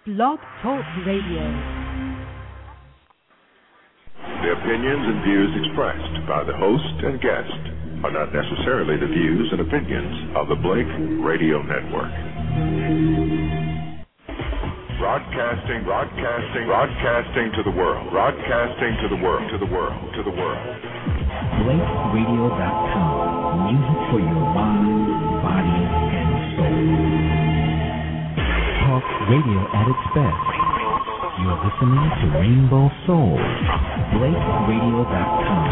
Blog Talk Radio. The opinions and views expressed by the host and guest are not necessarily the views and opinions of the Blake Radio Network. Broadcasting to the world. BlakeRadio.com. Music for your mind, body, and soul. Talk radio at its best. You're listening to Rainbow Soul. BlakeRadio.com.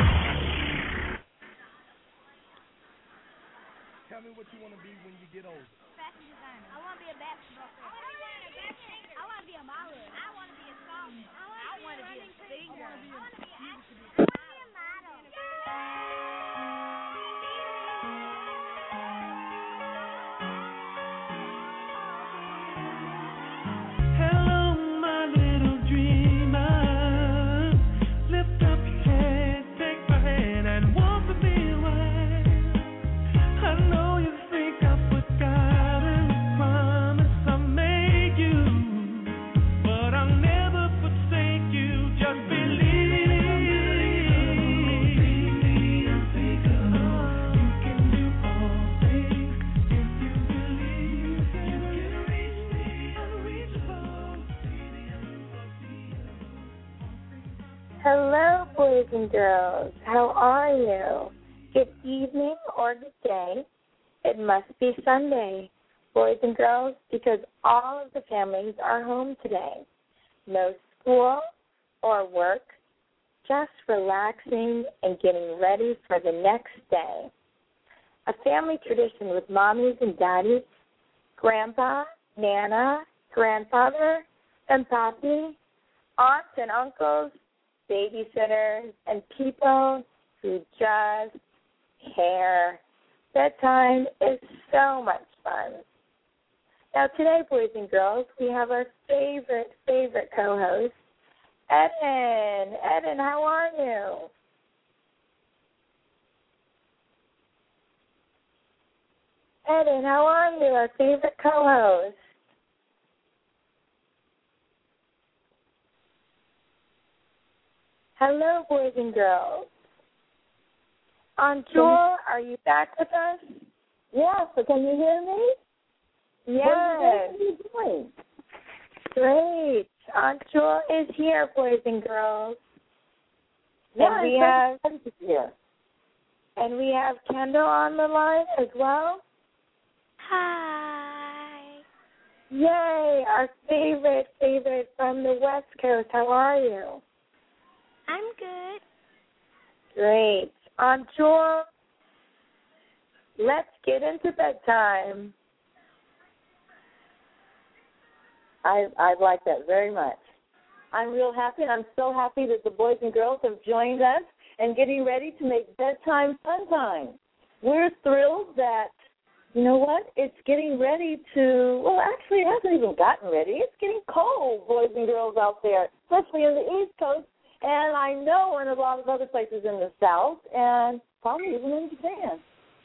Tell me what you want to be when you get older. Fashion designer. I want to be a basketball player. I want to be a model. I want to be a songwriter. I want to be a singer. I want to be an actress. I want to be a model. Hello, boys and girls. How are you? Good evening or good day. It must be Sunday, boys and girls, because all of the families are home today. No school or work, just relaxing and getting ready for the next day. A family tradition with mommies and daddies, grandpa, nana, grandfather, and papi, aunts and uncles, babysitters, and people who just care. Bedtime is so much fun. Now today, boys and girls, we have our favorite co-host, Eden. Eden, how are you? Eden, how are you, our favorite co-host? Hello, boys and girls. Jewel, are you back with us? Yes, so can you hear me? Yes. What are you doing? Great. Aunt Jewel is here, boys and girls. Yeah, and we have Kendall on the line as well. Hi. Yay, our favorite from the West Coast. How are you? I'm good. Great. Aunt Jewel, let's get into bedtime. I like that very much. I'm real happy, and I'm so happy that the boys and girls have joined us and getting ready to make bedtime fun time. We're thrilled that, you know what, it's getting ready to, well, actually it hasn't even gotten ready. It's getting cold, boys and girls out there, especially in the East Coast. And I know in a lot of other places in the South, and probably even in Japan.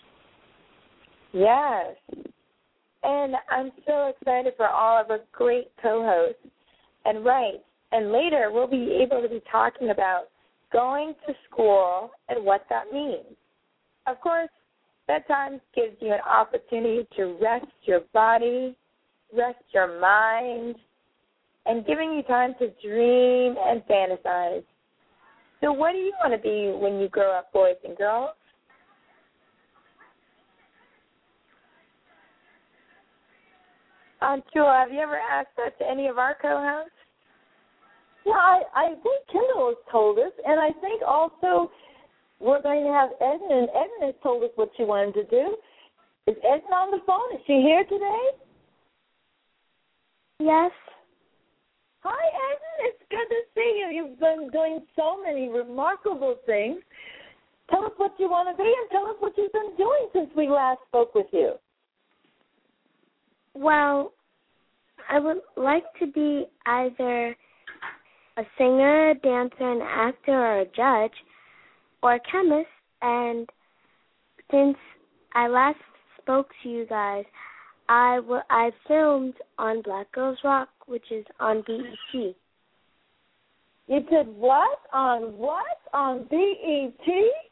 Yes. And I'm so excited for all of our great co-hosts. And later we'll be able to be talking about going to school and what that means. Of course, bedtime gives you an opportunity to rest your body, rest your mind, and giving you time to dream and fantasize. So what do you want to be when you grow up, boys and girls? Aunt Jewel, have you ever asked that to any of our co-hosts? Yeah, I think Kendall has told us, and I think also we're going to have Eden, and Eden has told us what she wanted to do. Is Eden on the phone? Is she here today? Yes. Hi, Eden. It's good to see you. You've been doing so many remarkable things. Tell us what you want to be and tell us what you've been doing since we last spoke with you. Well, I would like to be either a singer, a dancer, an actor, or a judge, or a chemist. And since I last spoke to you guys, I filmed on Black Girls Rock, which is on BET. You did what? On what? On BET?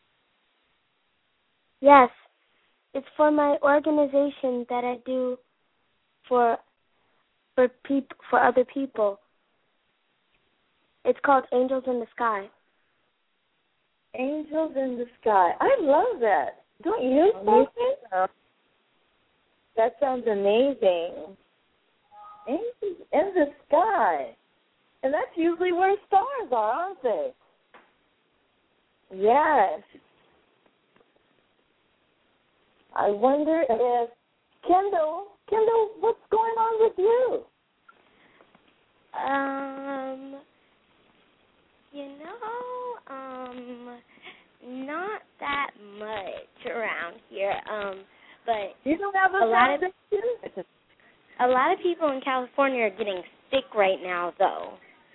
Yes. It's for my organization that I do for other people. It's called Angels in the Sky. Angels in the Sky. I love that. Don't you, Sophie? That sounds amazing. Angels in the Sky. And that's usually where stars are, aren't they? Yes. I wonder if Kendall, what's going on with you? Not that much around here. But you don't have a lot of people in California are getting sick right now, though.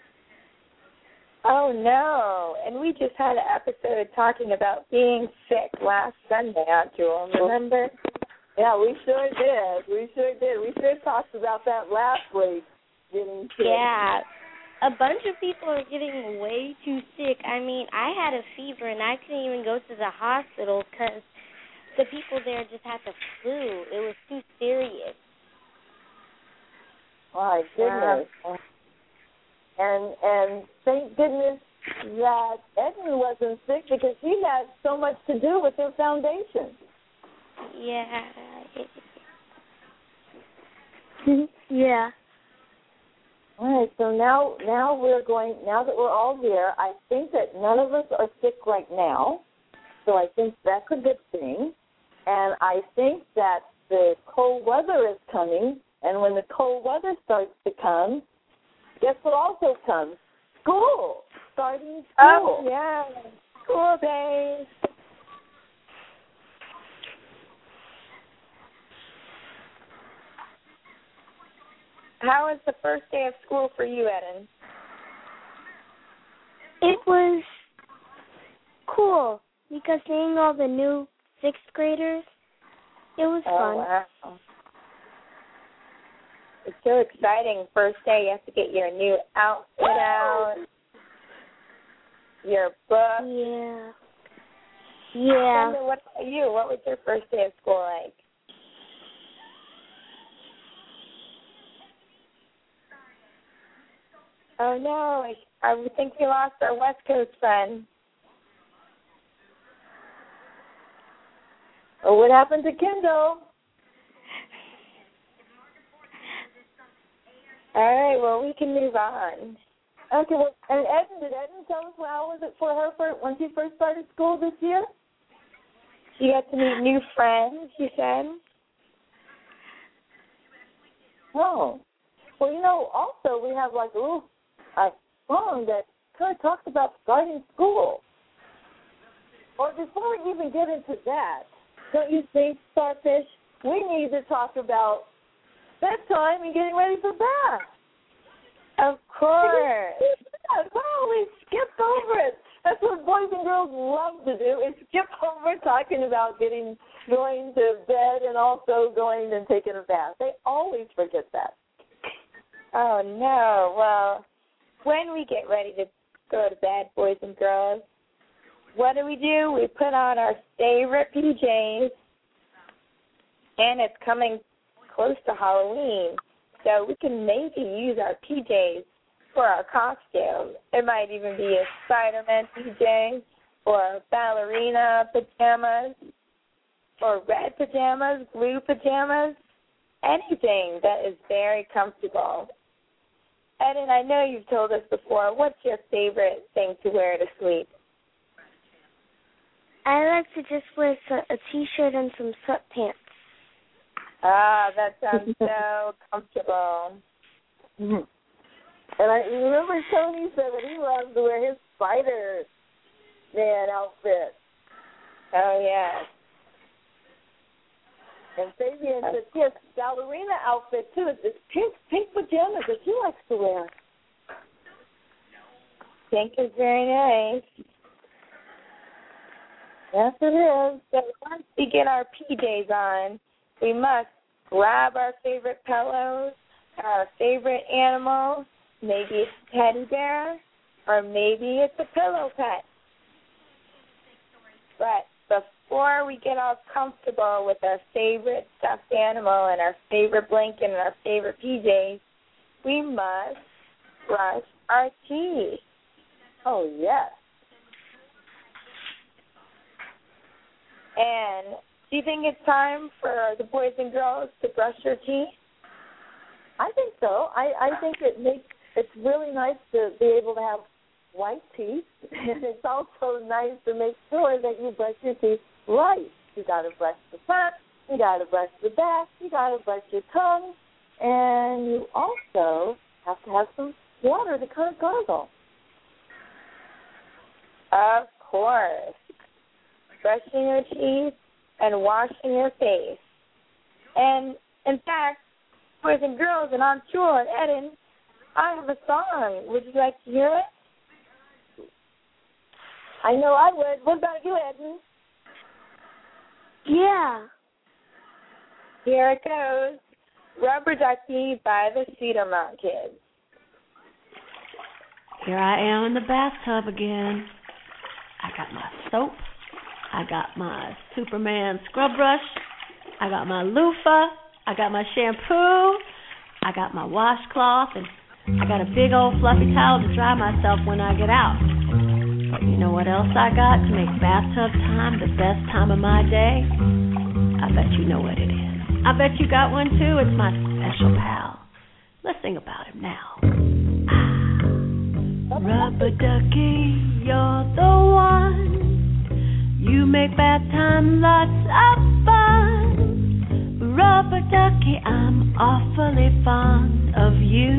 Oh, no. And we just had an episode talking about being sick last Sunday, Aunt Jewel, remember? Yeah, we sure did. We sure talked about that last week, getting sick. Yeah. A bunch of people are getting way too sick. I mean, I had a fever, and I couldn't even go to the hospital because the people there just had the flu. It was too serious. My goodness. And thank goodness that Edmund wasn't sick because he had so much to do with their foundation. Yeah. Yeah. All right, so now that we're all here, I think that none of us are sick right now, so I think that's a good thing. And I think that the cold weather is coming, and when the cold weather starts to come, guess what also comes? School. Starting school. Oh, yeah. School days. How was the first day of school for you, Eden? It was cool because seeing all the new sixth graders, it was fun. Wow. It's so exciting. First day, you have to get your new outfit out, your book. Yeah. Yeah. What about you? What was your first day of school like? Oh, no. I think we lost our West Coast friend. Oh, what happened to Kendall? All right, well, we can move on. Okay, well, and did Eden tell us how was it for her when she first started school this year? She got to meet new friends, she said. Oh. Well, also we have like a song that kind of talks about starting school. Or before we even get into that, don't you think, Starfish, we need to talk about bedtime and getting ready for bath? Of course. Well, we skipped over it. That's what boys and girls love to do, is skip over talking about going to bed and also going and taking a bath. They always forget that. Oh, no. Well, when we get ready to go to bed, boys and girls, what do? We put on our favorite PJs, and it's coming close to Halloween, so we can maybe use our PJs for our costume. It might even be a Spider-Man PJ or ballerina pajamas or red pajamas, blue pajamas, anything that is very comfortable. Eden, I know you've told us before, what's your favorite thing to wear to sleep? I like to just wear a T-shirt and some sweatpants. Ah, that sounds so comfortable. Mm-hmm. And I remember Tony said that he loves to wear his Spider-Man outfit. Oh, yeah. And Fabian said, yes, ballerina outfit, too. It's pink pajamas that she likes to wear. Pink is very nice. Yes, it is. So once we get our PJs on, we must grab our favorite pillows, our favorite animal. Maybe it's a teddy bear, or maybe it's a pillow pet. But before we get all comfortable with our favorite stuffed animal and our favorite blanket and our favorite PJs, we must brush our teeth. Oh, yes. And do you think it's time for the boys and girls to brush their teeth? I think so. I think it's really nice to be able to have white teeth, and it's also nice to make sure that you brush your teeth right. You got to brush the front, you got to brush the back, you got to brush your tongue, and you also have to have some water to kind of gargle. Of course. Brushing your teeth and washing your face. And, in fact, boys and girls, and I'm sure, Eden, I have a song. Would you like to hear it? I know I would. What about you, Eden? Yeah. Here it goes. Rubber Ducky by the Cedar Mount Kids. Here I am in the bathtub again. I got my soap. I got my Superman scrub brush. I got my loofah. I got my shampoo. I got my washcloth. And I got a big old fluffy towel to dry myself when I get out. But you know what else I got to make bathtub time the best time of my day? I bet you know what it is. I bet you got one too. It's my special pal. Let's sing about him now. Rubber ducky, you're the one. You make bath time lots of fun. Rubber ducky, I'm awfully fond of you.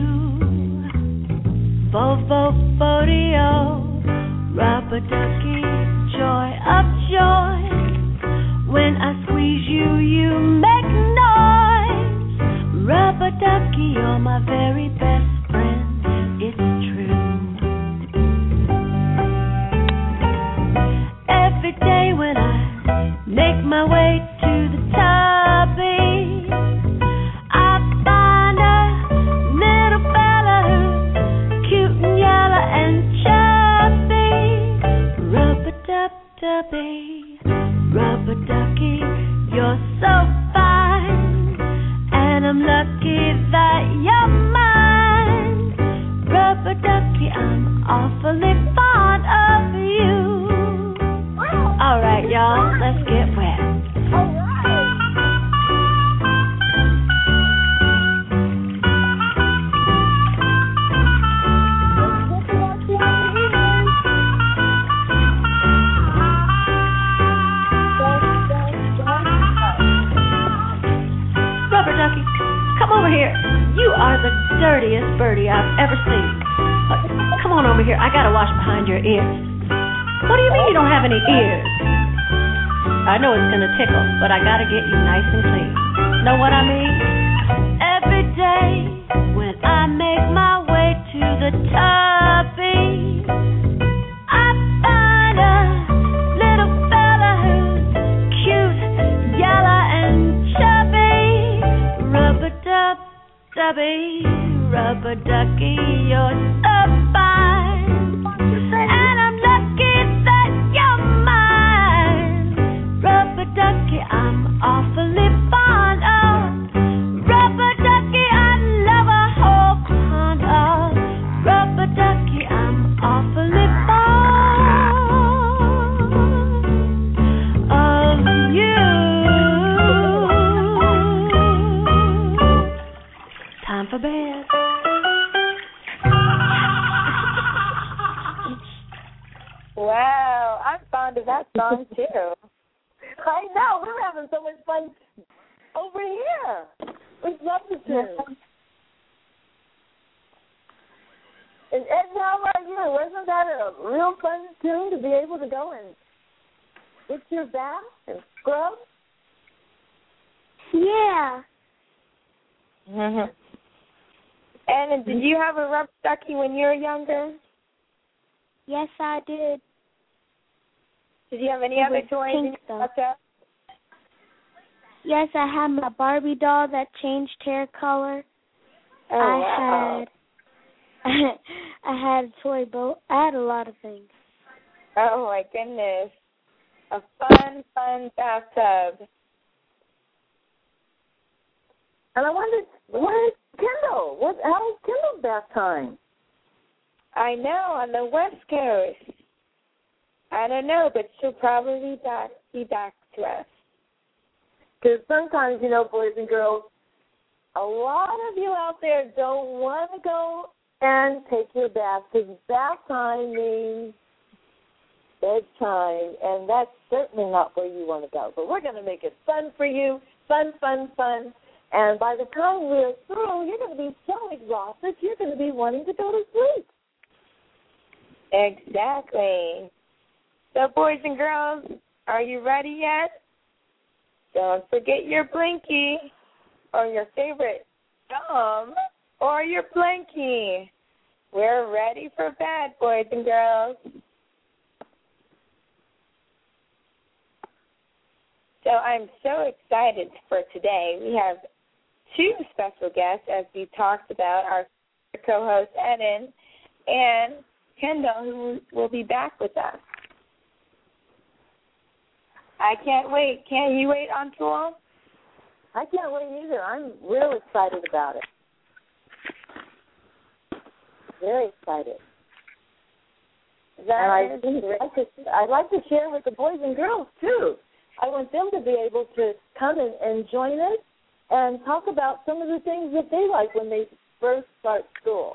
Bo-bo-bo-dee-oh. Rubber ducky, joy of joy. When I squeeze you, you make noise. Rubber ducky, you're my very best friend. It's true. Every day when I make my way to the tubby, I find a little fella who's cute and yellow and chubby. Rubber-dub-dubby, rubber ducky, you're so fine, and I'm lucky that you're mine. Rubber ducky, I'm awfully fond of you. All right, y'all, let's get wet. Rubber ducky, come over here. You are the dirtiest birdie I've ever seen. Come on over here. I gotta wash behind your ears. What do you mean you don't have any ears? I know it's gonna tickle, but I gotta get you nice and clean. Know what I mean? Every day when I make my way to the tubby, I find a little fella who's cute, yellow and chubby. Rubber-dub-dubby, rubber ducky, you're so fine. And I'm lucky that you're mine. Rubber ducky, I'm awfully fond of. Rubber ducky, I love a whole pond of. Rubber ducky, I'm awfully fond of you. Time for bed. Wow, I'm fond of that song too. I know. We're having so much fun over here. We love the tune. And Ed, how about you? Wasn't that a real fun tune to be able to go and get your bath and scrub? Yeah. And did you have a rubber ducky when you were younger? Yes, I did. Did you have any other toys in your bathtub? Yes, I had my Barbie doll that changed hair color. Oh, wow. I had a toy boat. I had a lot of things. Oh, my goodness. A fun bathtub. And I wondered, where's Kendall? How's Kendall's bath time? I know, on the West Coast. I don't know, but she'll probably be back to us. Because sometimes, you know, boys and girls, a lot of you out there don't want to go and take your bath, because bath time means bedtime, and that's certainly not where you want to go. But we're going to make it fun for you, fun. And by the time we're through, you're going to be so exhausted, you're going to be wanting to go to sleep. Exactly. So, boys and girls, are you ready yet? Don't forget your blinky or your favorite gum or your blinky. We're ready for bed, boys and girls. So I'm so excited for today. We have two special guests, as we talked about, our co-host Eden and Kendall, who will be back with us. I can't wait. Can't you wait, Antoine? I can't wait either. I'm real excited about it. Very excited. I'd like to share with the boys and girls, too. I want them to be able to come and join us and talk about some of the things that they like when they first start school.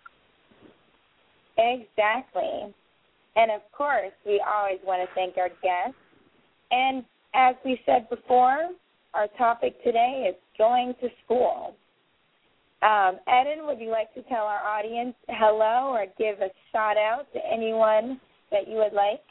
Exactly. And, of course, we always want to thank our guests. And as we said before, our topic today is going to school. Eden, would you like to tell our audience hello or give a shout-out to anyone that you would like?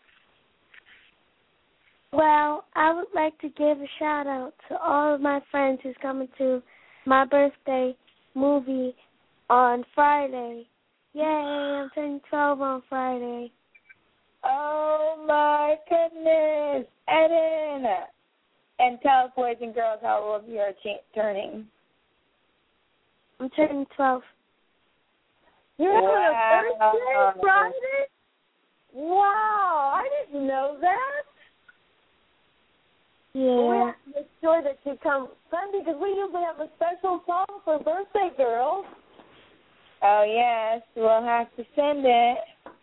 Well, I would like to give a shout-out to all of my friends who's coming to my birthday movie on Friday. Yay, I'm turning 12 on Friday. Oh, my goodness. Eden. And tell us, boys and girls, how old you are turning. I'm turning 12. You're having a birthday Friday? Wow, I didn't know that. Yeah. We have to make sure that you come Sunday, because we usually have a special song for birthday girls. Oh, yes. We'll have to send it.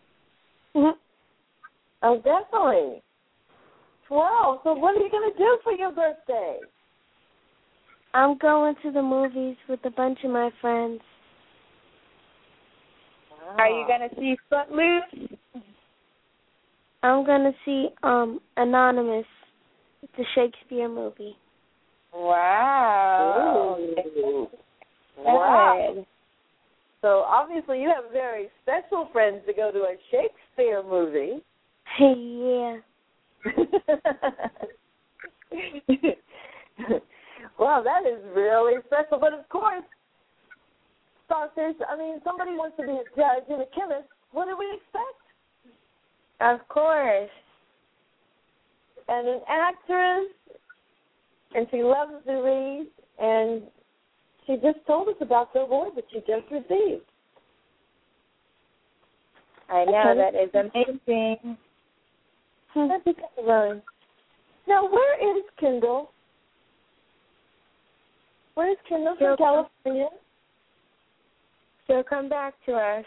Oh, definitely. 12. So what are you going to do for your birthday? I'm going to the movies with a bunch of my friends. Wow. Are you going to see Footloose? I'm going to see Anonymous, the Shakespeare movie. Wow. Ooh. Wow. So obviously you have very special friends to go to a Shakespeare movie. Yeah. Well, that is really special. But of course, Starfish, somebody wants to be a judge and a chemist. What do we expect? Of course. And an actress, and she loves to read, and she just told us about the award that she just received. I know, that is amazing. That's exciting. Now, where is Kendall? Where is Kendall from California? She'll come back to us.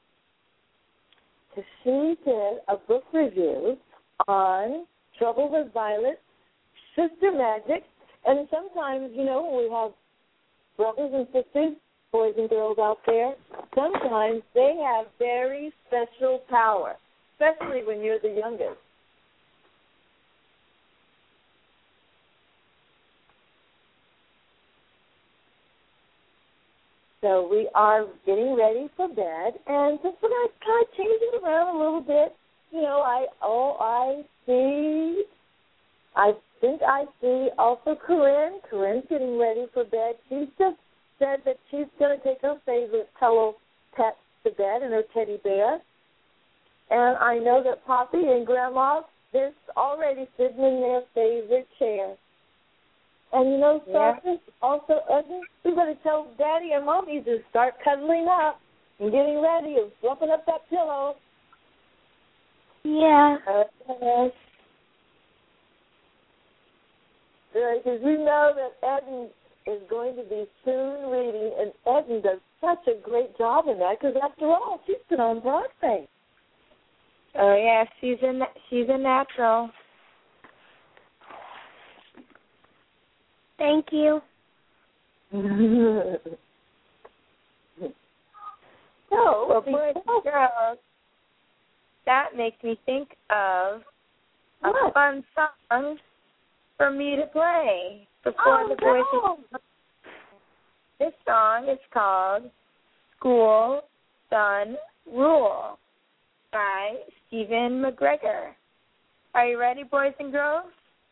So she did a book review on Trouble with Violet, Sister Magic, and sometimes, when we have brothers and sisters, boys and girls out there, sometimes they have very special power, especially when you're the youngest. So we are getting ready for bed, and just we're going to kind of change it around a little bit. I think I see also Corinne. Corinne's getting ready for bed. She's just said that she's going to take her favorite pillow pet to bed and her teddy bear. And I know that Poppy and Grandma, they're already sitting in their favorite chair. And Sergeant, also, we better tell Daddy and Mommy to start cuddling up and getting ready and fluffing up that pillow. Yeah. Because we know that Eden is going to be soon reading, and Eden does such a great job in that, because after all, she's been on Broadway. Oh, yeah, she's a natural. Thank you. Well, boys and girls, that makes me think of a fun song for me to play before the boys and girls. This song is called School Sun Rule by Stephen McGregor. Are you ready, boys and girls?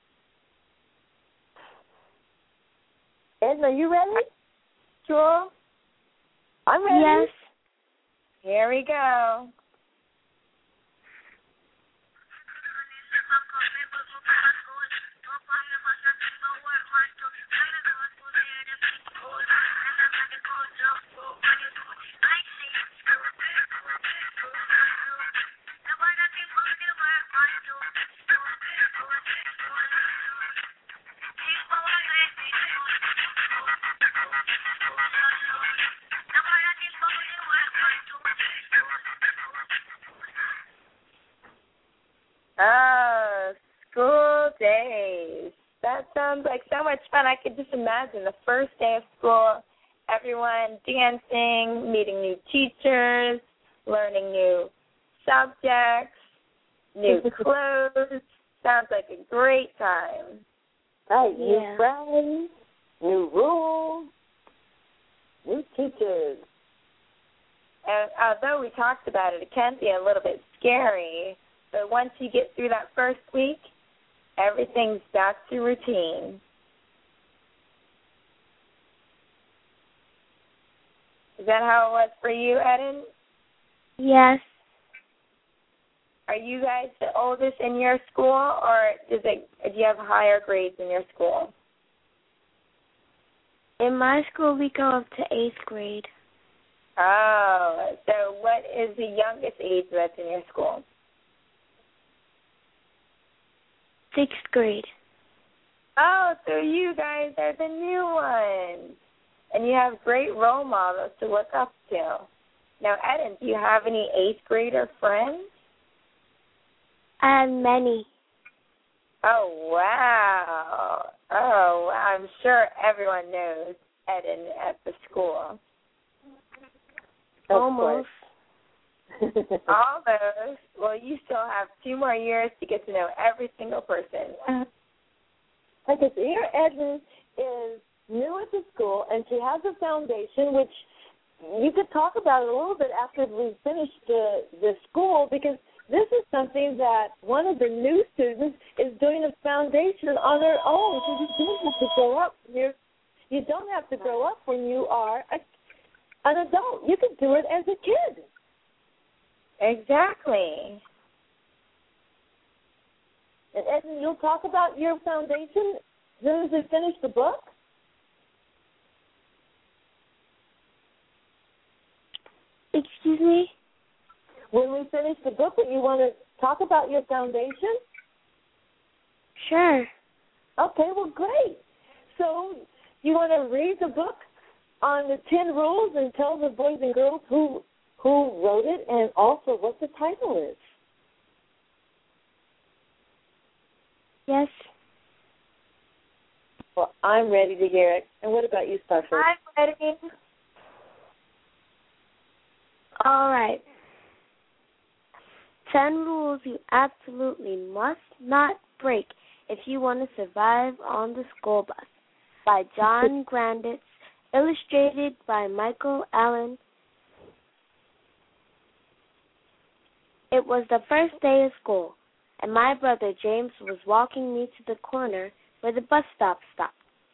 Edna, are you ready? Jewel? I'm ready. Yes. Here we go. Oh, school days. That sounds like so much fun. I could just imagine the first day of school, everyone dancing, meeting new teachers, learning new subjects, new clothes. Sounds like a great time. Right, new friends, new rules, new teachers. And although we talked about it, it can be a little bit scary. But once you get through that first week, everything's back to routine. Is that how it was for you, Eden? Yes. Are you guys the oldest in your school, or do you have higher grades in your school? In my school, we go up to 8th grade. Oh, so what is the youngest age that's in your school? 6th grade. Oh, so you guys are the new ones. And you have great role models to look up to. Now, Eden, do you have any 8th grader friends? I have many. Oh, wow. Oh, wow. I'm sure everyone knows Eden at the school. Almost. Almost. Well, you still have 2 more years to get to know every single person. Because here Eden is new at the school, and she has a foundation, which you could talk about it a little bit after we finish the school, because this is something that one of the new students is doing a foundation on her own. So you don't have to grow up. You don't have to grow up when you are an adult. You can do it as a kid. Exactly. And Eden, you'll talk about your foundation as soon as we finish the book? Excuse me? When we finish the book, you want to talk about your foundation? Sure. Okay, well, great. So you want to read the book on the 10 rules and tell the boys and girls who wrote it and also what the title is? Yes. Well, I'm ready to hear it. And what about you, Starfish? I'm ready. All right. 10 rules you absolutely must not break if you want to survive on the school bus by John Granditz, illustrated by Michael Allen. It was the first day of school, and my brother James was walking me to the corner where the bus stop stopped.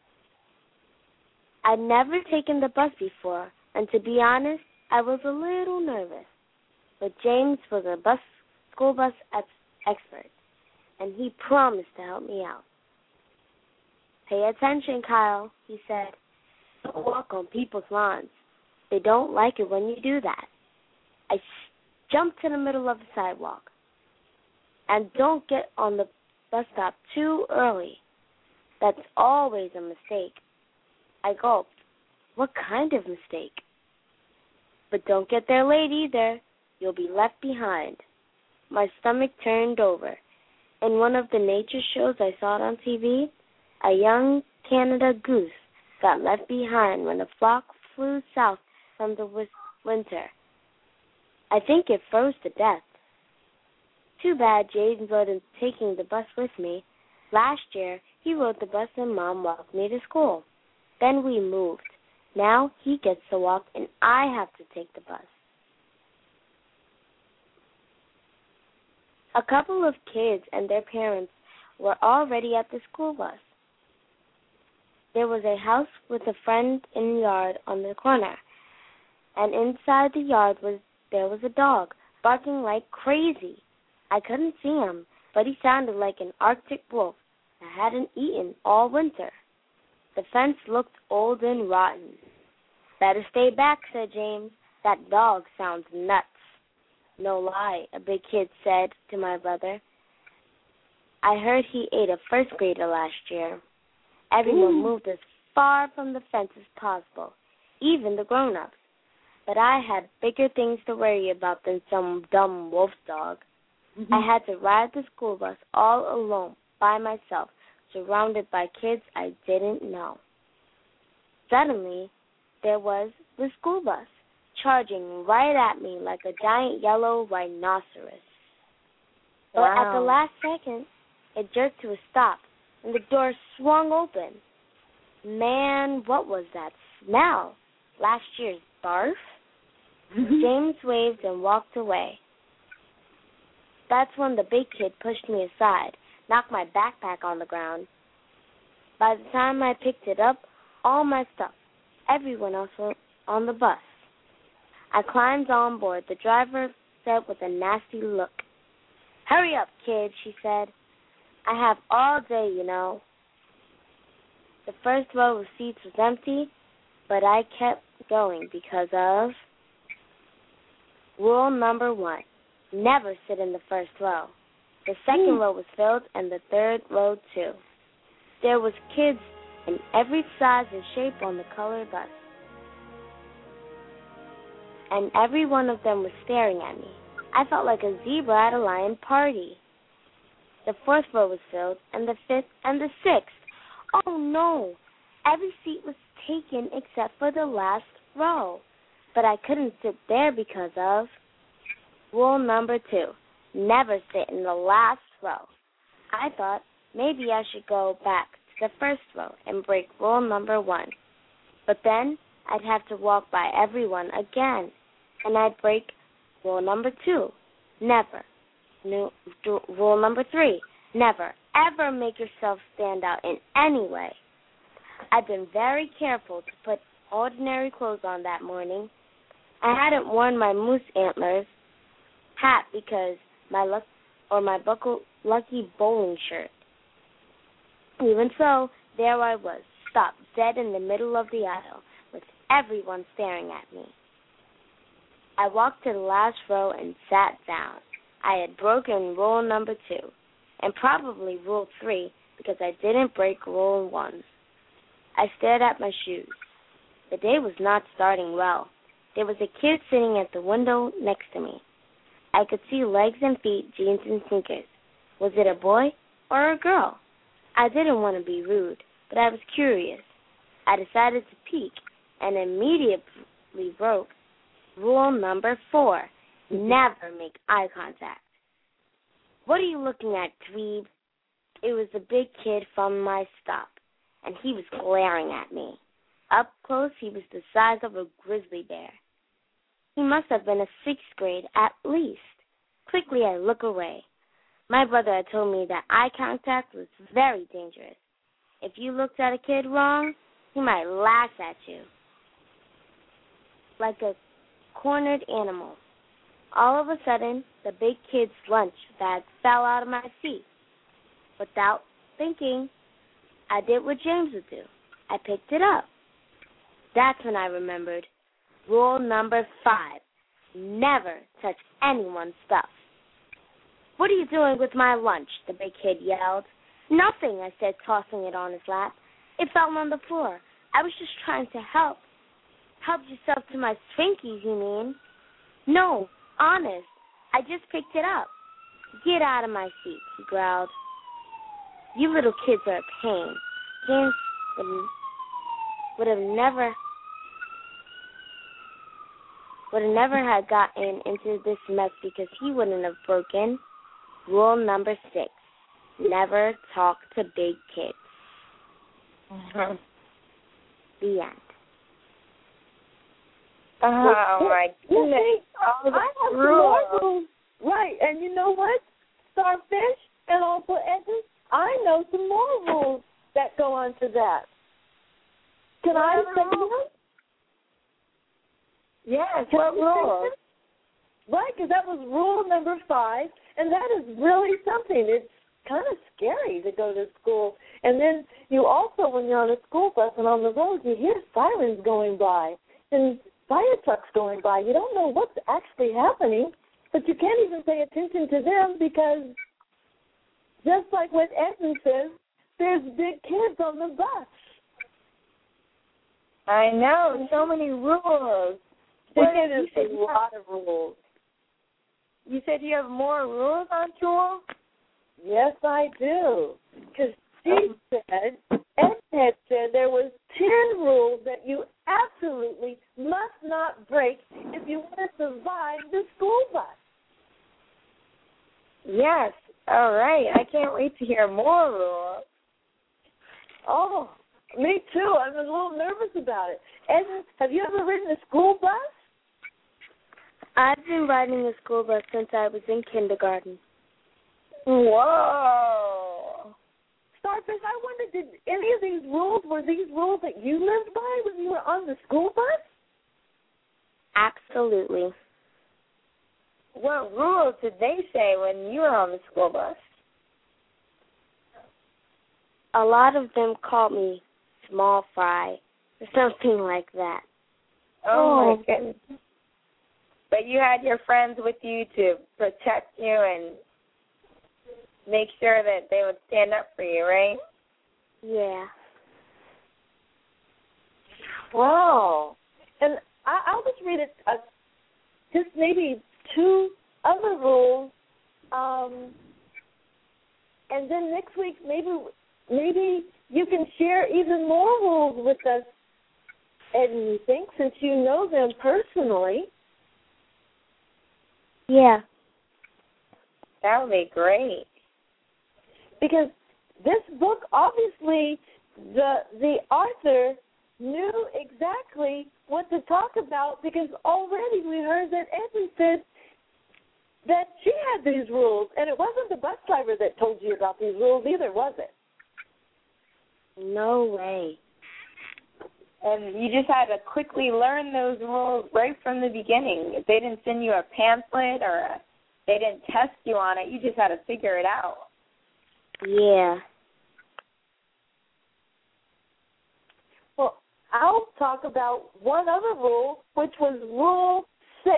I'd never taken the bus before, and to be honest, I was a little nervous. But James was a school bus expert, and he promised to help me out. Pay attention, Kyle, he said. Don't walk on people's lawns. They don't like it when you do that. I jumped to the middle of the sidewalk. And don't get on the bus stop too early. That's always a mistake. I gulped. What kind of mistake? But don't get there late either. You'll be left behind. My stomach turned over. In one of the nature shows I saw it on TV, a young Canada goose got left behind when the flock flew south from the winter. I think it froze to death. Too bad James wasn't taking the bus with me. Last year, he rode the bus and Mom walked me to school. Then we moved. Now he gets to walk and I have to take the bus. A couple of kids and their parents were already at the school bus. There was a house with a friend in the yard on the corner, and inside the yard there was a dog barking like crazy. I couldn't see him, but he sounded like an Arctic wolf that hadn't eaten all winter. The fence looked old and rotten. Better stay back, said James. That dog sounds nuts. No lie, a big kid said to my brother. I heard he ate a first grader last year. Everyone moved as far from the fence as possible, even the grown-ups. But I had bigger things to worry about than some dumb wolf dog. I had to ride the school bus all alone, by myself, surrounded by kids I didn't know. Suddenly, there was the school bus, charging right at me like a giant yellow rhinoceros. But at the last second, it jerked to a stop, and the door swung open. Man, what was that smell? Last year's barf? James waved and walked away. That's when the big kid pushed me aside, knocked my backpack on the ground. By the time I picked it up, all my stuff, everyone else was on the bus. I climbed on board. The driver said with a nasty look, "Hurry up, kid," she said. "I have all day, you know." The first row of seats was empty, but I kept going because of rule number 1. Never sit in the first row. The second row was filled and the third row too. There was kids in every size and shape on the colored bus. And every one of them was staring at me. I felt like a zebra at a lion party. The fourth row was filled and the fifth and the sixth. Oh no! Every seat was taken except for the last row. But I couldn't sit there because of rule number 2, never sit in the last row. I thought maybe I should go back to the first row and break rule number 1. But then I'd have to walk by everyone again, and I'd break rule number 2, never. Rule number 3, never ever make yourself stand out in any way. I'd been very careful to put ordinary clothes on that morning. I hadn't worn my moose antlers hat because my lucky bowling shirt. Even so, there I was, stopped dead in the middle of the aisle, with everyone staring at me. I walked to the last row and sat down. I had broken rule number 2, and probably rule 3, because I didn't break rule 1. I stared at my shoes. The day was not starting well. There was a kid sitting at the window next to me. I could see legs and feet, jeans and sneakers. Was it a boy or a girl? I didn't want to be rude, but I was curious. I decided to peek and immediately broke rule number 4, never make eye contact. What are you looking at, dweeb? It was the big kid from my stop, and he was glaring at me. Up close, he was the size of a grizzly bear. He must have been a 6th grade at least. Quickly, I look away. My brother had told me that eye contact was very dangerous. If you looked at a kid wrong, he might lash at you like a cornered animal. All of a sudden, the big kid's lunch bag fell out of my feet. Without thinking, I did what James would do. I picked it up. That's when I remembered. Rule number 5. Never touch anyone's stuff. What are you doing with my lunch? The big kid yelled. Nothing, I said, tossing it on his lap. It fell on the floor. I was just trying to help. Help yourself to my Twinkies, you mean? No, honest. I just picked it up. Get out of my seat, he growled. You little kids are a pain. James would have never had gotten into this mess because he wouldn't have broken rule number 6. Never talk to big kids. The end. Oh, my goodness. I have some more rules. Right, and you know what, Starfish and also Edmund, I know some more rules that go on to that. Can I say them? Yes, what rules? Right, because that was rule number 5, and that is really something. It's kind of scary to go to school. And then you also, when you're on a school bus and on the road, you hear sirens going by and fire trucks going by. You don't know what's actually happening, but you can't even pay attention to them because just like what Edmund says, there's big kids on the bus. I know, so many rules. It is a lot of rules. You said you have more rules on Jewel? Yes, I do. Because Ed had said there was 10 rules that you absolutely must not break if you want to survive the school bus. Yes. All right. I can't wait to hear more rules. Oh, me too. I'm a little nervous about it. Ed, have you ever ridden a school bus? I've been riding a school bus since I was in kindergarten. Whoa. Starfish, I wonder, did any of these rules, were these rules that you lived by when you were on the school bus? Absolutely. What rules did they say when you were on the school bus? A lot of them called me Small Fry or something like that. Oh, my goodness. But you had your friends with you to protect you and make sure that they would stand up for you, right? Yeah. Wow. And I'll just read just maybe 2 other rules, and then next week maybe you can share even more rules with us, Ed, and you think, since you know them personally. Yeah. That would be great. Because this book, obviously, the author knew exactly what to talk about, because already we heard that Edmund said that she had these rules, and it wasn't the bus driver that told you about these rules either, was it? No way. And you just had to quickly learn those rules right from the beginning. If they didn't send you a pamphlet or they didn't test you on it, you just had to figure it out. Yeah. Well, I'll talk about one other rule, which was Rule 6.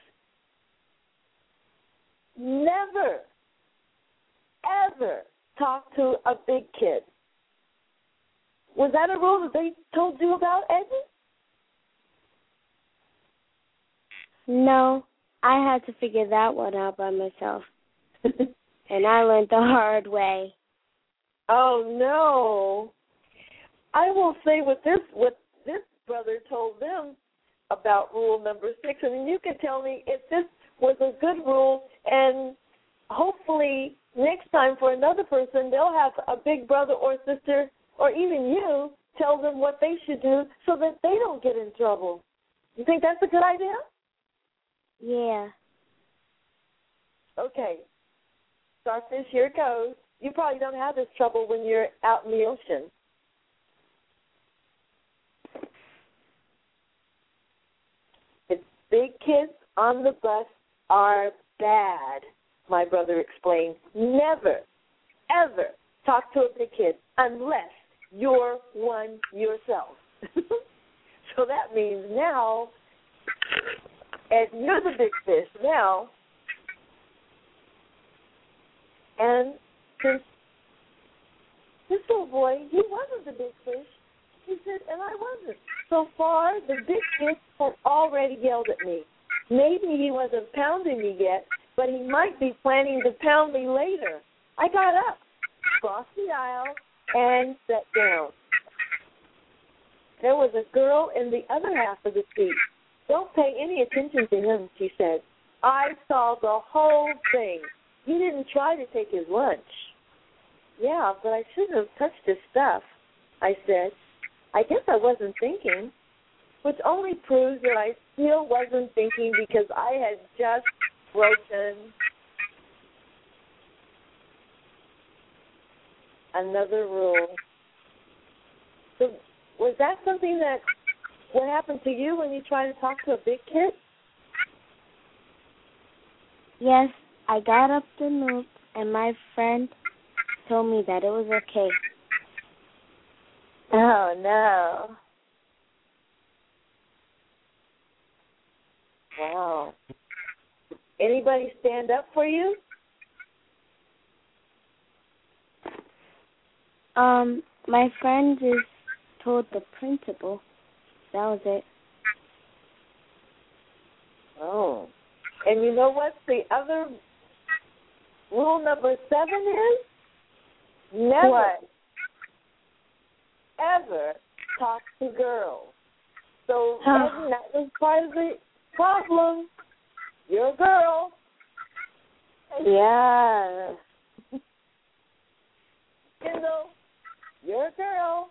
Never, ever talk to a big kid. Was that a rule that they told you about, Edmund? No, I had to figure that one out by myself. And I learned the hard way. Oh, no. I will say what this brother told them about rule number 6, and you can tell me if this was a good rule, and hopefully next time for another person, they'll have a big brother or sister, or even you, tell them what they should do so that they don't get in trouble. You think that's a good idea? Yeah. Okay. Starfish, here it goes. You probably don't have this trouble when you're out in the ocean. The big kids on the bus are bad, my brother explained. Never, ever talk to a big kid unless you're one yourself. So that means now, and you're the big fish now, and since this little boy, he wasn't the big fish, he said, and I wasn't. So far, the big fish had already yelled at me. Maybe he wasn't pounding me yet, but he might be planning to pound me later. I got up, crossed the aisle, and sat down. There was a girl in the other half of the seat. Don't pay any attention to him, she said. I saw the whole thing. He didn't try to take his lunch. Yeah, but I shouldn't have touched his stuff, I said. I guess I wasn't thinking, which only proves that I still wasn't thinking because I had just broken another rule. So was that something that what happened to you when you tried to talk to a big kid? Yes, I got up to move, and my friend told me that it was okay. Oh, no. Wow. Anybody stand up for you? My friend just told the principal. That was it. Oh. And you know what the other rule number 7 is? Never, ever talk to girls. So that was part of the problem. You're a girl. Yeah. Kendall, you're a girl.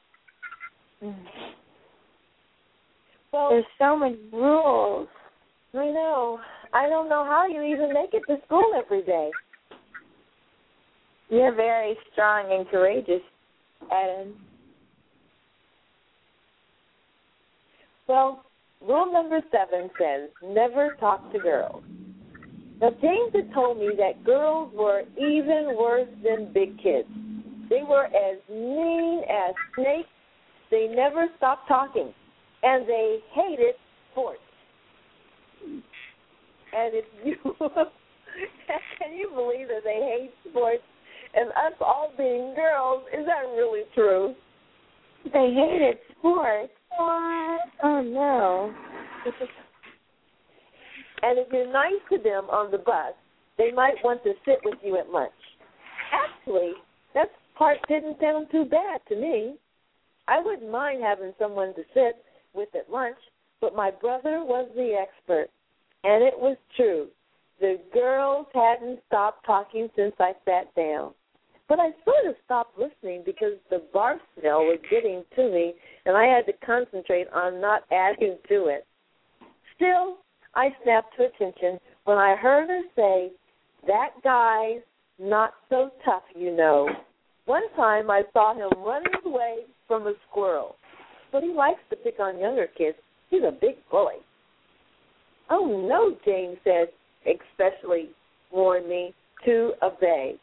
Well, there's so many rules. I know. I don't know how you even make it to school every day. You're very strong and courageous, Eden. Well, rule number 7 says, never talk to girls. Now, James had told me that girls were even worse than big kids. They were as mean as snakes. They never stopped talking, and they hated sports. And if you can you believe that they hate sports? And us all being girls, is that really true? They hated sports. What? Oh, no. And if you're nice to them on the bus, they might want to sit with you at lunch. Actually, that part didn't sound too bad to me. I wouldn't mind having someone to sit with at lunch, but my brother was the expert, and it was true. The girls hadn't stopped talking since I sat down. But I sort of stopped listening because the barf smell was getting to me, and I had to concentrate on not adding to it. Still, I snapped to attention when I heard her say, that guy's not so tough, you know. One time I saw him running away from a squirrel, but he likes to pick on younger kids. He's a big bully. Oh, no, James said, especially warned me to obey.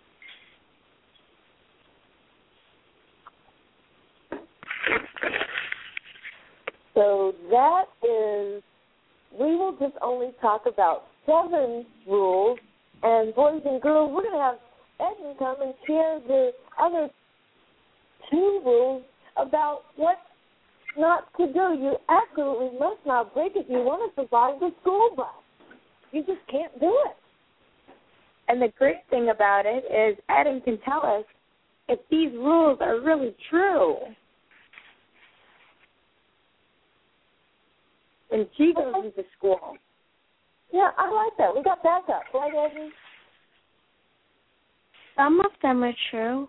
So that is, we will just only talk about 7 rules, and boys and girls, we're going to have Eden come and share the other 2 rules about what not to do. You absolutely must not break if you want to survive the school bus. You just can't do it. And the great thing about it is Eden can tell us if these rules are really true. When she goes into school. Yeah, I like that. We got backup, right, Eden? Some of them are true.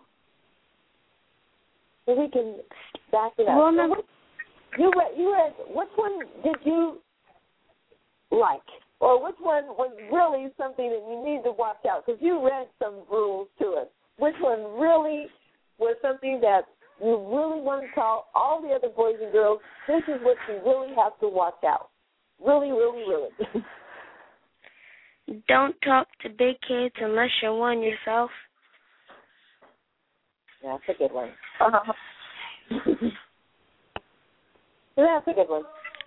So we can back it up. Well, so you read, which one did you like? Or which one was really something that you need to watch out? Because you read some rules to us. Which one really was something that you really want to tell all the other boys and girls, this is what you really have to watch out? Really, really, really. Don't talk to big kids unless you're one yourself. Yeah, that's a good one. That's a good one.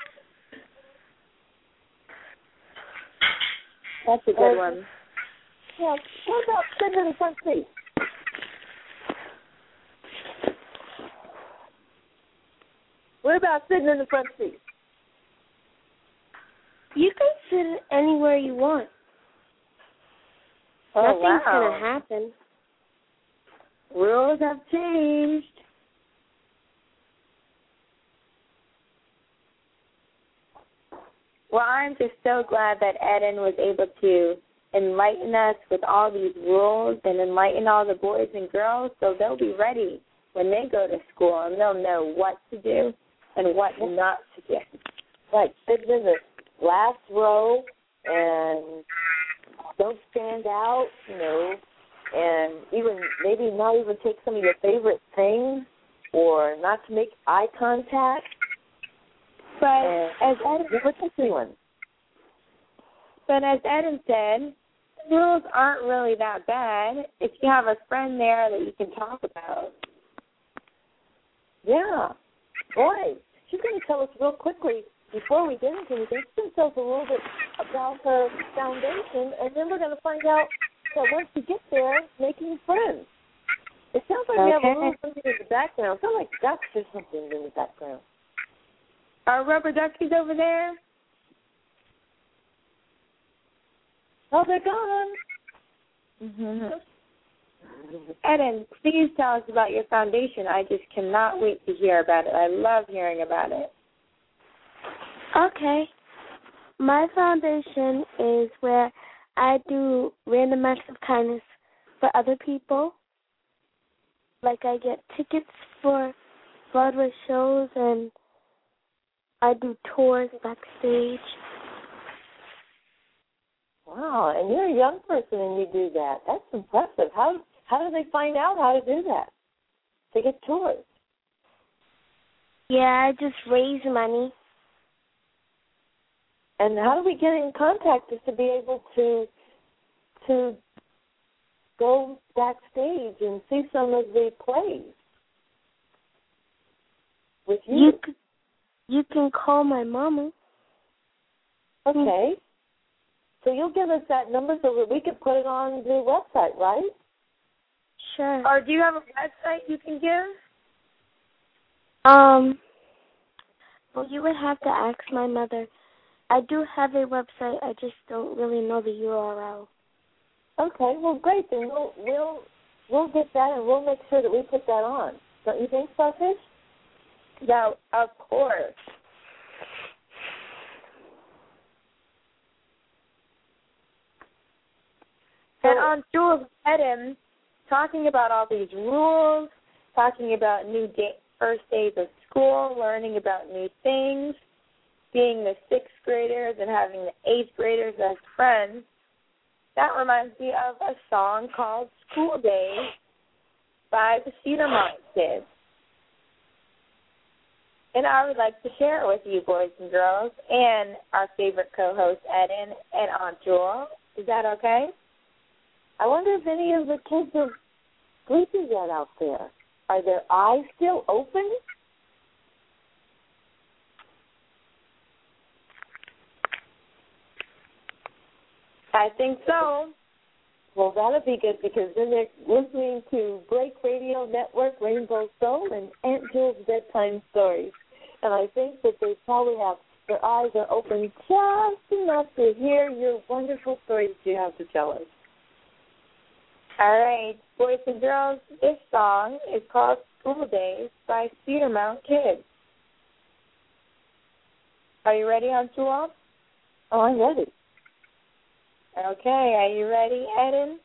That's a good one. Yeah, what about sitting in the front seat? What about sitting in the front seat? You can sit anywhere you want. Oh, Nothing's wow. going to happen. Rules have changed. Well, I'm just so glad that Eden was able to enlighten us with all these rules and enlighten all the boys and girls so they'll be ready when they go to school and they'll know what to do and what not to do. Like sit in the last row and don't stand out, and even maybe not even take some of your favorite things or not to make eye contact. But as Eden said, the rules aren't really that bad if you have a friend there that you can talk about. Yeah. Boy, she's going to tell us real quickly before we get into anything. She's going to tell us a little bit about her foundation, and then we're going to find out that once you get there, making friends. It sounds like we have a little something in the background. It sounds like ducks or something in the background. Are rubber duckies over there? Oh, they're gone. Mm-hmm. Eden, please tell us about your foundation. I just cannot wait to hear about it. I love hearing about it. Okay. My foundation is where I do random acts of kindness for other people. Like I get tickets for Broadway shows and I do tours backstage. Wow, and you're a young person and you do that. That's impressive. How do they find out how to do that? To get tours? Yeah, I just raise money. And how do we get in contact just to be able to go backstage and see some of the plays with you? You can call my mama. Okay. So you'll give us that number so that we can put it on the website, right? Sure. Or do you have a website you can give? Well, you would have to ask my mother. I do have a website. I just don't really know the URL. Okay. Well, great. Then we'll get that and we'll make sure that we put that on. Don't you think, Starfish? No, of course. And on Jules Eden, talking about all these rules, talking about first days of school, learning about new things, being the 6th graders and having the 8th graders as friends, that reminds me of a song called School Days by the Cedarmont Kids. And I would like to share it with you, boys and girls, and our favorite co-host, Eden, and Aunt Jewel. Is that okay? I wonder if any of the kids are sleeping yet out there. Are their eyes still open? I think so. Well, that'll be good because then they're listening to Break Radio Network, Rainbow Soul, and Aunt Jill's Bedtime Stories. And I think that they probably have their eyes are open just enough to hear your wonderful stories you have to tell us. All right, boys and girls, this song is called School Days by Cedarmount Kids. Are you ready, Aunt Jewel? Oh, I'm ready. Okay, are you ready, Eden?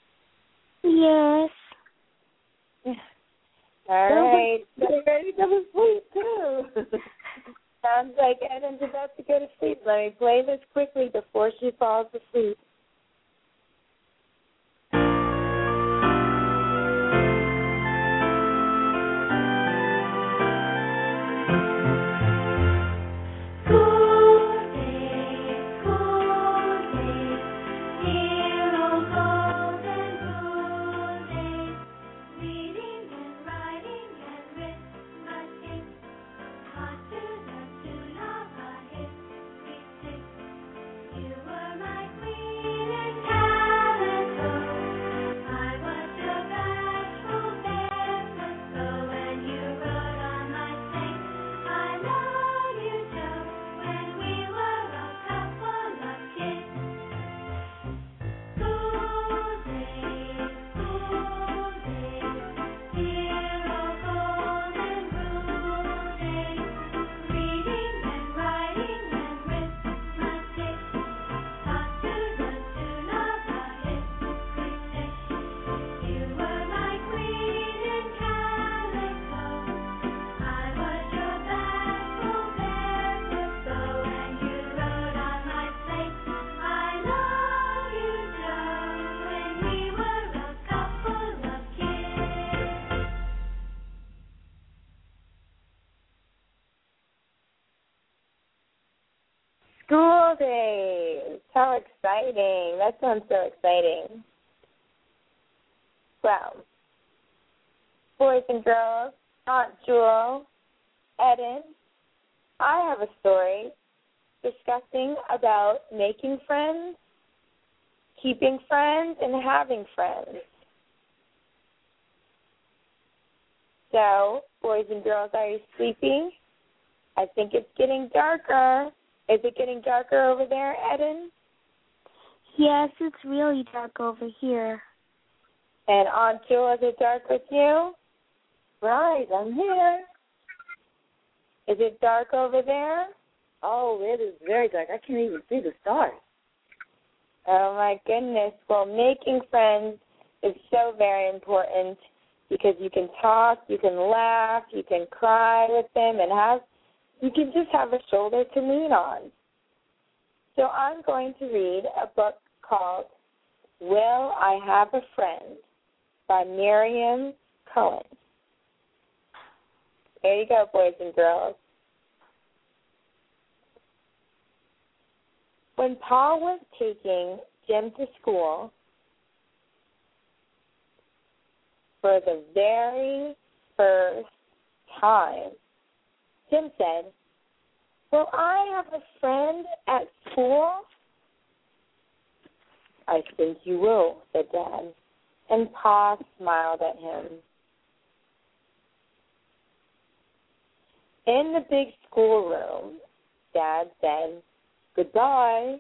Yes. All right. They're ready to go to sleep, too. Sounds like Eden's about to go to sleep. Let me play this quickly before she falls asleep. Reading and writing and arithmetic. School days. How exciting. That sounds so exciting. Well, boys and girls, Aunt Jewel, Eden, I have a story discussing about making friends, keeping friends, and having friends. So, boys and girls, are you sleepy? I think it's getting darker. Is it getting darker over there, Eden? Yes, it's really dark over here. And Aunt Jewel, is it dark with you? Right, I'm here. Is it dark over there? Oh, it is very dark. I can't even see the stars. Oh, my goodness. Well, making friends is so very important because you can talk, you can laugh, you can cry with them, and you can just have a shoulder to lean on. So I'm going to read a book called Will I Have a Friend by Miriam Cohen. There you go, boys and girls. When Paul was taking Jim to school for the very first time, Jim said, "Will I have a friend at school?" "I think you will," said Dad, and Pa smiled at him. In the big schoolroom, Dad said, "Goodbye."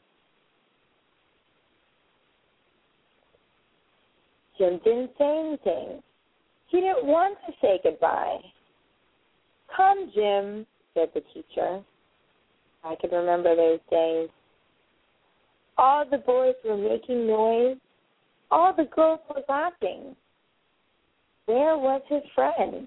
Jim didn't say anything. He didn't want to say goodbye. "Come, Jim," said the teacher. I can remember those days. All the boys were making noise. All the girls were laughing. Where was his friend?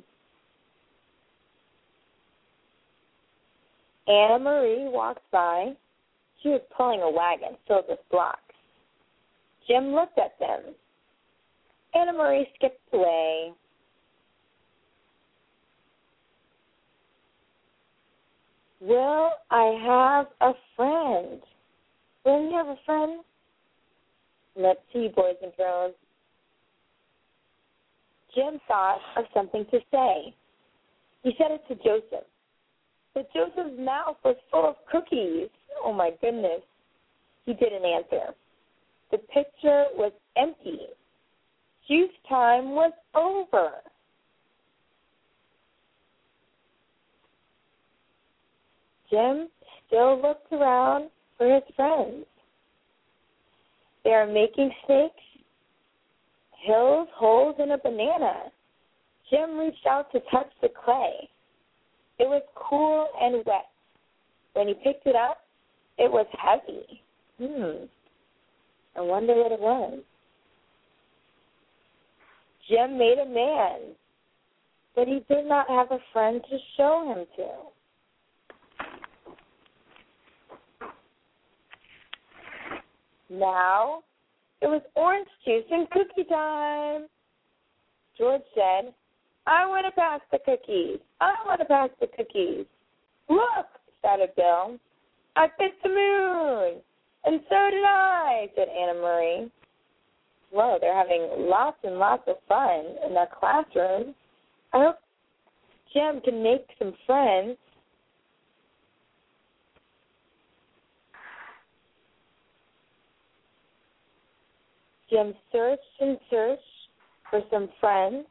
Anna Marie walked by. She was pulling a wagon filled with blocks. Jim looked at them. Anna Marie skipped away. Will I have a friend? Will you have a friend? Let's see, boys and girls. Jim thought of something to say. He said it to Joseph. But Joseph's mouth was full of cookies. Oh, my goodness. He didn't answer. The picture was empty. Juice time was over. Jim still looked around for his friends. They are making snakes, hills, holes, and a banana. Jim reached out to touch the clay. It was cool and wet. When he picked it up, it was heavy. I wonder what it was. Jim made a man, but he did not have a friend to show him to. Now, it was orange juice and cookie time. George said, "I want to pass the cookies. I want to pass the cookies." "Look," shouted Bill, "I picked the moon." "And so did I," said Anna Marie. Whoa, they're having lots and lots of fun in their classroom. I hope Jim can make some friends. Jim searched and searched for some friends,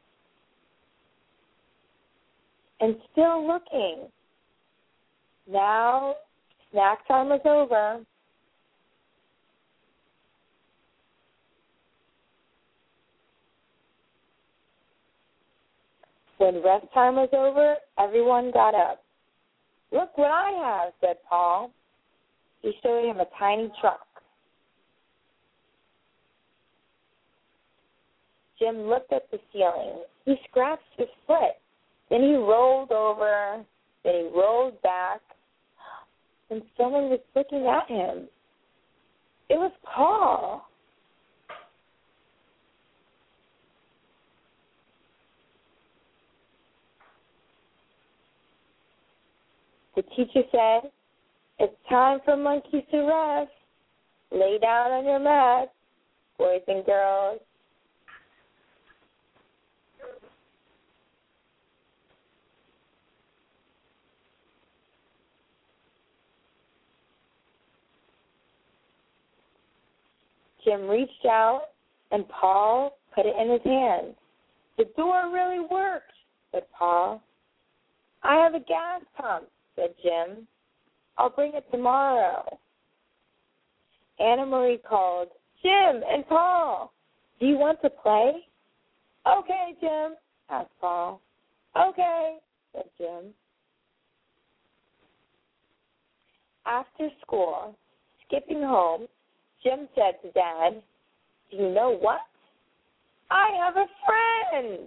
and still looking. Now, snack time was over. When rest time was over, everyone got up. "Look what I have," said Paul. He showed him a tiny truck. Jim looked at the ceiling. He scratched his foot. Then he rolled over. Then he rolled back. And someone was looking at him. It was Paul. The teacher said, "It's time for monkeys to rest. Lay down on your mat, boys and girls." Jim reached out, and Paul put it in his hand. "The door really worked," said Paul. "I have a gas pump," said Jim. "I'll bring it tomorrow." Anna Marie called, "Jim and Paul, do you want to play?" "Okay, Jim," asked Paul. "Okay," said Jim. After school, skipping home, Jim said to Dad, "Do you know what? I have a friend."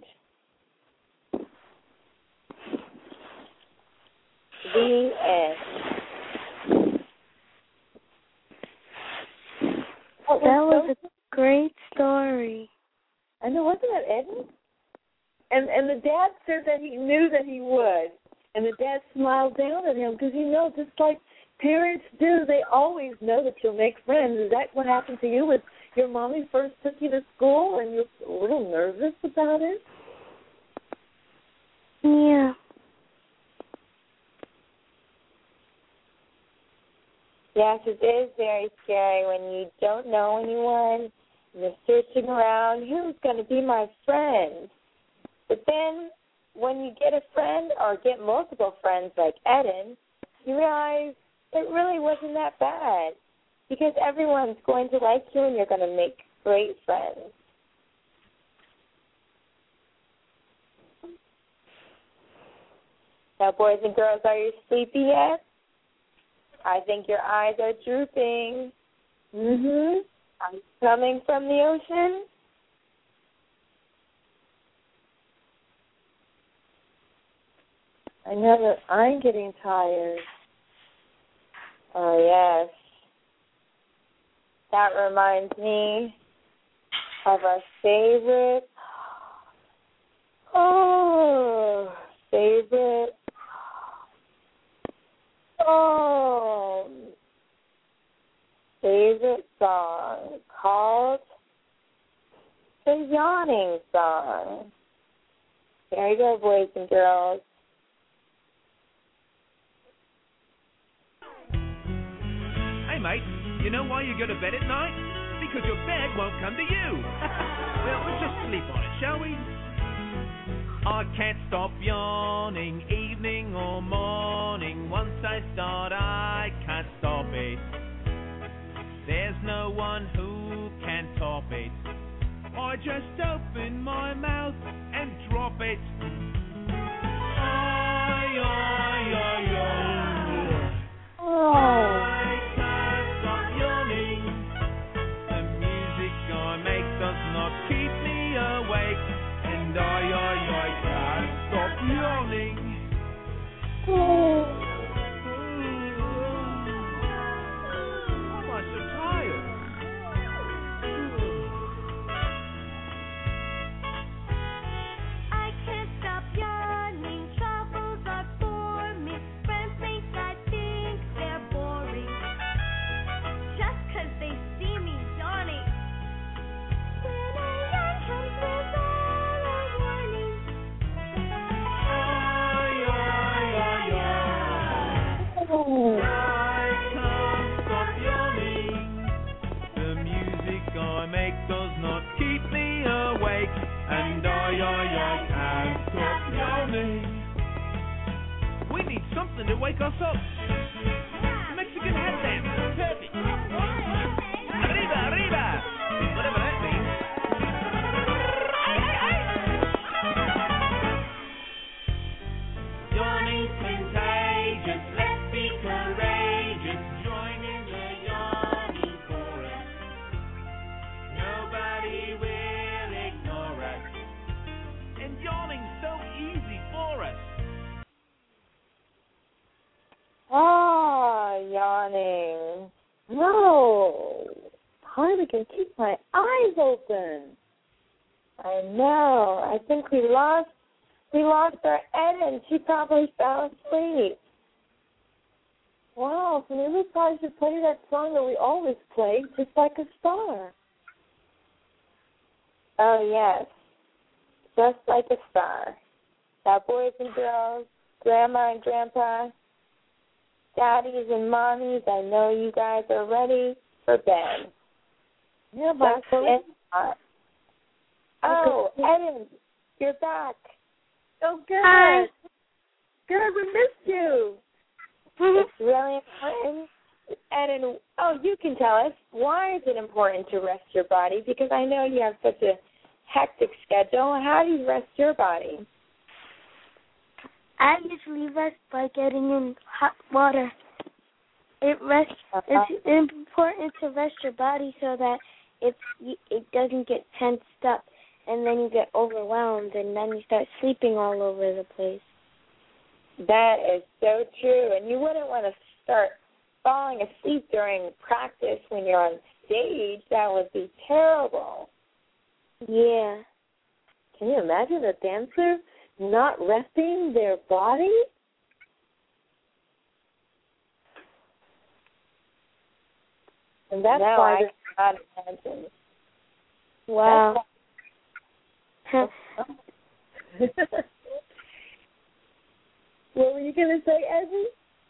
The end. That was a great story. I know, wasn't it, Eden? And the dad said that he knew that he would. And the dad smiled down at him because, just like parents do, they always know that you'll make friends. Is that what happened to you when your mommy first took you to school and you were a little nervous about it? Yeah. Yes, it is very scary when you don't know anyone and you're searching around, who's going to be my friend? But then when you get a friend or get multiple friends like Eden, you realize it really wasn't that bad because everyone's going to like you and you're going to make great friends. Now, boys and girls, are you sleepy yet? I think your eyes are drooping. Are you coming from the ocean? I know that I'm getting tired. Oh, yes. That reminds me of our favorite song called the Yawning Song. There you go, boys and girls. Hey, mate, you know why you go to bed at night? Because your bed won't come to you. Well, let's just sleep on it, shall we? I can't stop yawning, evening or morning. Once I start, I can't stop it. There's no one who can top it. I just open my mouth and drop it. I can't stop yawning. The music I make does not keep me awake. And I can't stop yawning. I can't stop yawning, troubles are born. something to wake us up. Mexican head dance. Perfect. Arriba, arriba. Whatever that means. Yawning's contagious. Let's be courageous. Join in the yawning chorus. Nobody will ignore us. And yawning's so easy for us. Ah, yawning. No. Hardly can keep my eyes open. I know. I think we lost our Eden. She probably fell asleep. Wow, so maybe we probably should play that song that we always play, Just Like a Star. Oh, yes. Just Like a Star. Now, boys and girls, Grandma and Grandpa, daddies and mommies, I know you guys are ready for bed. Yeah, but oh, Eden, you're back. Oh, good. Hi. Good, we missed you. It's really important. Eden, you can tell us, why is it important to rest your body? Because I know you have such a hectic schedule. How do you rest your body? I usually rest by getting in hot water. It's important to rest your body so that it doesn't get tensed up, and then you get overwhelmed, and then you start sleeping all over the place. That is so true, and you wouldn't want to start falling asleep during practice when you're on stage. That would be terrible. Yeah. Can you imagine a dancer not resting their body? And that's why I cannot imagine. Wow. What were you going to say, Ezzy?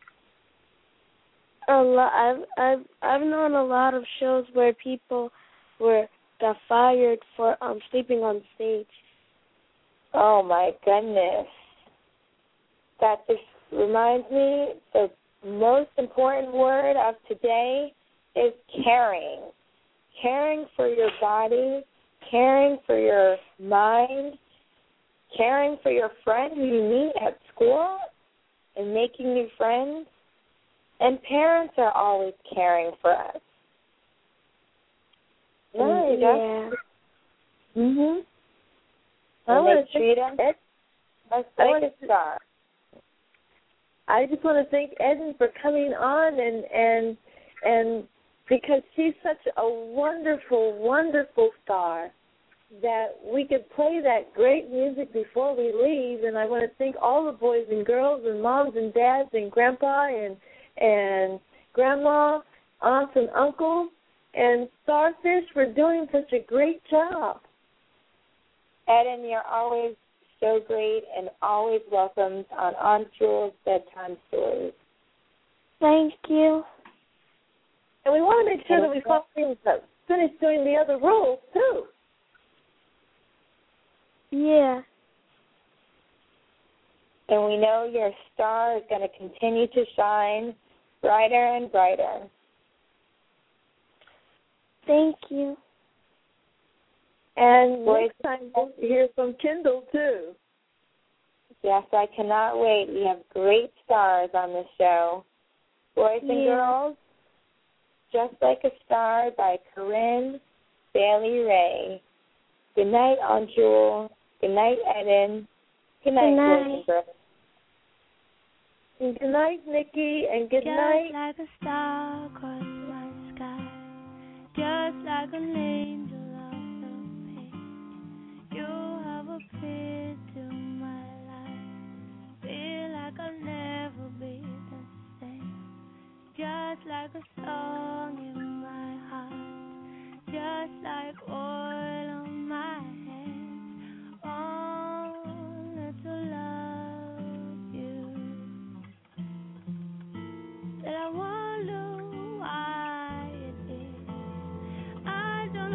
I've known a lot of shows where people got fired for sleeping on stage. Oh my goodness. That just reminds me, the most important word of today is caring. Caring for your body, caring for your mind, caring for your friend who you meet at school and making new friends. And parents are always caring for us. Right, yeah. Mhm. I want to treat them like a star. I just want to thank Eden for coming on and because she's such a wonderful, wonderful star that we could play that great music before we leave. And I want to thank all the boys and girls and moms and dads and grandpa and grandma, aunts and uncles, and Starfish for doing such a great job. Eden, you're always so great and always welcomed on Aunt Jewel's Bedtime Stories. Thank you. And we want to make sure that we finish doing the other roles, too. Yeah. And we know your star is going to continue to shine brighter and brighter. Thank you. And next time we'll hear from Kendall, too. Yes, I cannot wait. We have great stars on this show. Boys and girls, Just Like a Star by Corinne Bailey Ray. Good night, Aunt Jewel. Good night, Eden. Good night, boys and girls. And good night, Nikki, and good night. Just like a star across my sky, just like an angel off the page, you have appeared to my life. Feel like I'll never be the same. Just like a song in my heart, just like oil on my hands, only to love you. That I wonder why it is I don't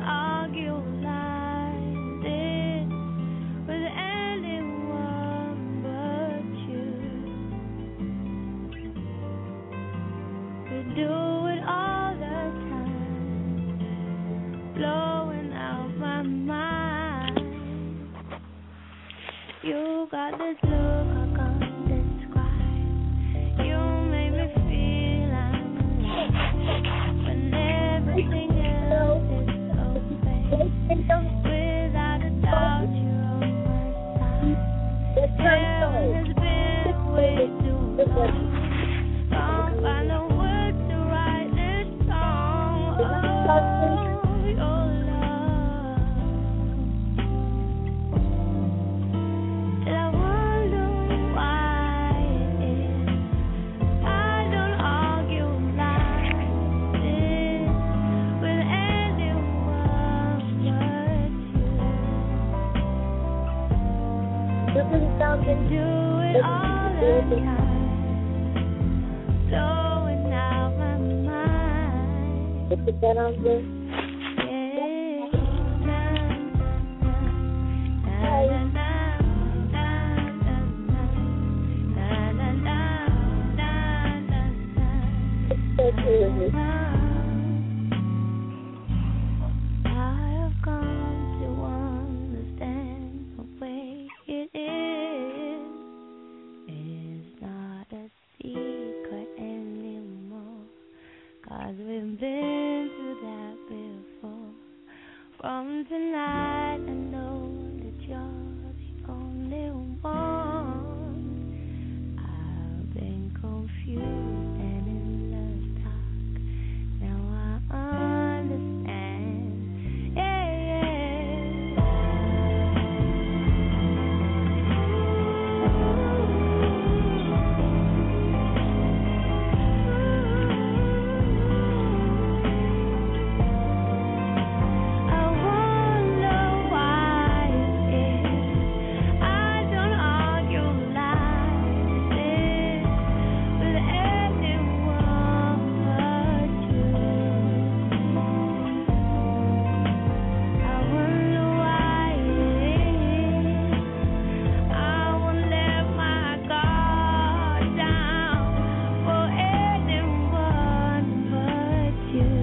got this look I can't describe. You make me feel I'm alive when everything else is so fake. Without a doubt, you're on my side. Heaven has been way too long. Can't find the words to write this song. Oh, your love. And I wonder why it is I don't argue like this with anyone but you. You do it all the time, blowing out my mind. Yeah. I have come to understand the way it is. It's not a secret anymore, 'cause we've been through that before. From tonight I know that you're the only one. I've been confused and in love talk. Now I understand. Yeah, I wonder why it is I don't argue like this with anyone but you. I wonder why it is I won't let my guard down for anyone but you.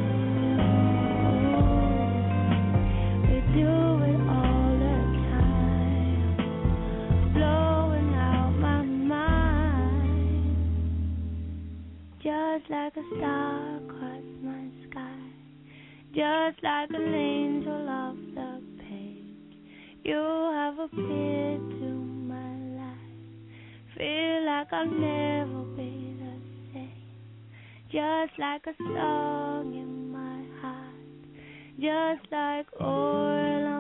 We do it all the time, blowing out my mind. Just like a star across my sky, just like an angel off the page. You have appeared to my life. Feel like I'll never be the same. Just like a song in my heart, just like oil